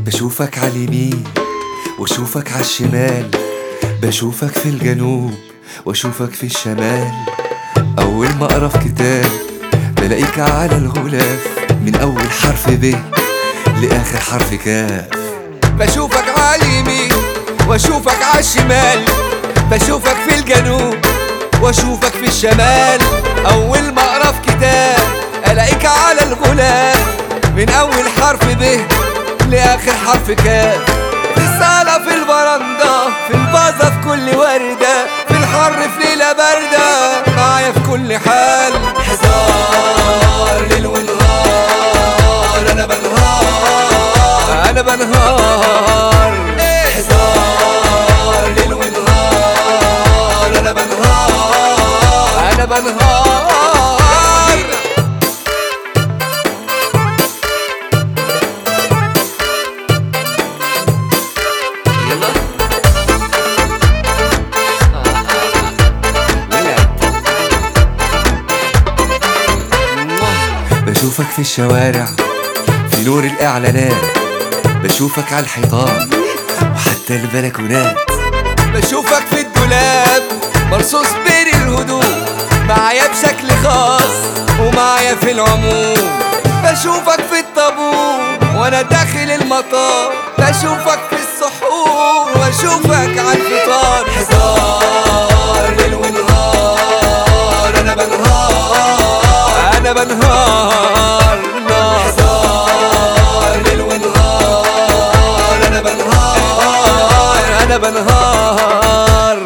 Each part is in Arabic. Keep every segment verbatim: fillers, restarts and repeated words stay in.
بشوفك عاليمين واشوفك عالشمال، بشوفك في الجنوب واشوفك في الشمال. اول ما اقرا في كتاب بلاقيك على الغلاف، من اول حرف ب لاخر حرف كاف. بشوفك عاليمين واشوفك عالشمال، بشوفك في الجنوب واشوفك في الشمال. اول ما اقرا في كتاب الاقيك على الغلاف، من اول حرف ب لاخر حرف كاف. في الصالة في البرندة في البازة في كل وردة، في الحر في ليلة باردة، معايا في كل حال. هزار ليل ونهار انا بنهار انا بنهار. هزار ليل ونهار انا بنهار انا بنهار. بشوفك في الشوارع في نور الإعلانات، بشوفك على الحيطان وحتى البلكونات. بشوفك في الدولاب مرصوص بين الهدوم، معايا بشكل خاص ومعايا في العموم. بشوفك في الطابور وانا داخل المطار، بشوفك في السحور واشوفك على الفطار. هزار ليل ونهار انا بنهار انا بنهار. هزار ليل ونهار انا بنهار انا بنهار.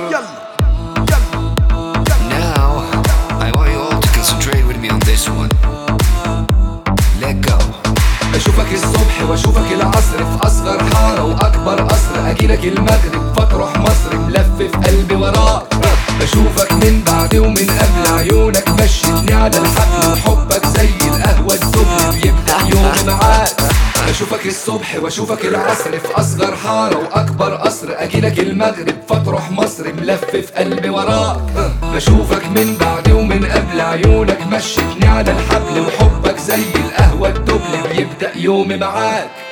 Now I want you all to concentrate with me on this one. Let go. بشوفك الصبح واشوفك العصر، في اصغر حارة واكبر قصر، اجيلك المغرب فتروح مصر، ملف في قلبي وراك. بشوفك من بعد ومن قبل، عيونك مشيتني على الحبل، وحبك زي القهوة السخنة بيبدأ يومي معاك. بشوفك الصبح واشوفك العصر، في اصغر حارة واكبر قصر، اجيلك المغرب فتروح مصر، ملف في قلبي وراك. بشوفك من بعد ومن قبل، عيونك مشيتني على الحبل، وحبك زي القهوة الدبل بيبدأ يومي معاك.